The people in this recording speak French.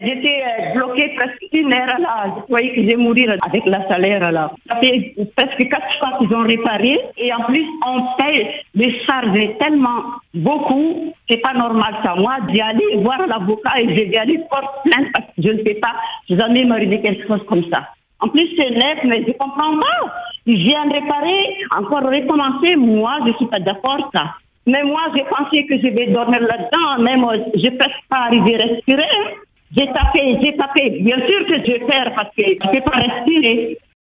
J'étais bloquée presque 1 heure là. Je croyais que j'ai mourir avec la salaire là. Ça fait presque 4 fois qu'ils ont réparé. Et en plus, on paye les charges tellement beaucoup. C'est pas normal ça. Moi, d'y aller voir l'avocat et je vais aller porter plainte parce que je ne sais pas. Jamais m'arriver quelque chose comme ça. En plus, c'est neuf, mais je comprends pas. Ils viennent réparer, encore recommencer. Moi, je suis pas d'accord ça. Mais moi, j'ai pensé que je vais dormir là-dedans. Même, je ne peux pas arriver à respirer. J'ai tapé. Bien sûr que je perds parce que je ne peux pas respirer.